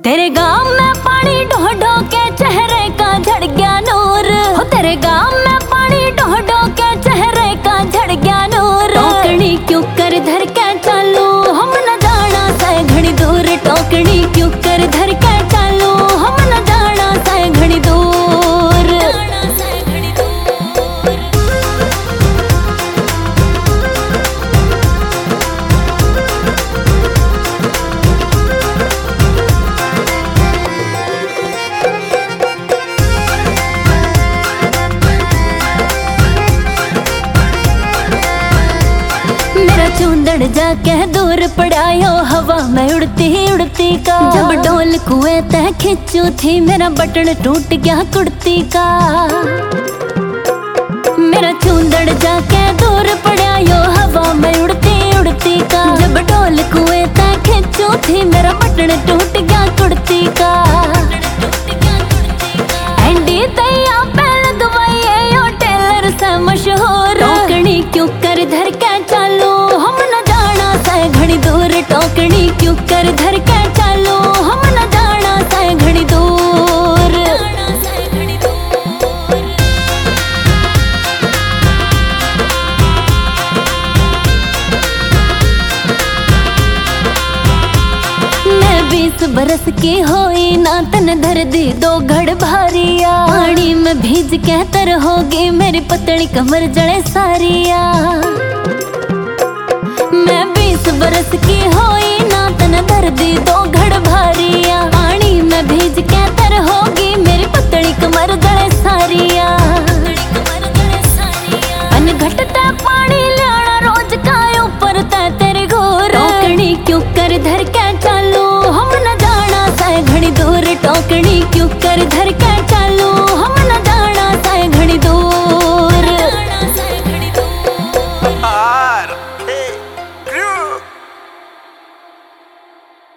तेरे गांव में पानी ढो ढो के चेहरे का झड़ गया नूर। हो तेरे गांव में पानी ढो ढो के चेहरे का झड़ गया नूर। टोकनी क्यों कर धर के चालू हम न जाना से घड़ी दूर। टोकनी क्यों कर धर के चालू हम न जाना से घड़ी दूर। चूंदड़ जाके दूर पड़ायो हवा में उड़ती उड़ती का। जब डोल कुएं तह खिंचू थी मेरा बटन टूट गया कुर्ती का। मेरा चूंदड़ जाके दूर पड़ायो हवा में उड़ती उड़ती का। जब डोल कुएं तह खिंचू थी मेरा बटन टूट गया कुर्ती का। एंडी दैया पहल दवाई यो टेलर से मशहूर। टोकनी क्यों कर धर के चालू हम न जाना से घड़ी दूर। टोकनी क्यों कर धर के चालू हम न जाना से घड़ी दूर। मैं 20 बरस की होई ना तन धर दी दो घड़ भारिया। पानी में भीज के तर होगी मेरी पतली कमर जड़े सारिया। मैं 20 बरस की होई ना तन धर दी दो घड़ भारिया। पानी में भीज के तर होगी मेरी पतली कमर जड़े सारिया। अन घटता पानी लाना रोज का ऊपर ता तेरे घोर। टोकनी क्यों कर धर के चालू हम न जाना से घड़ी दूर। टोकनी क्यों कर धर के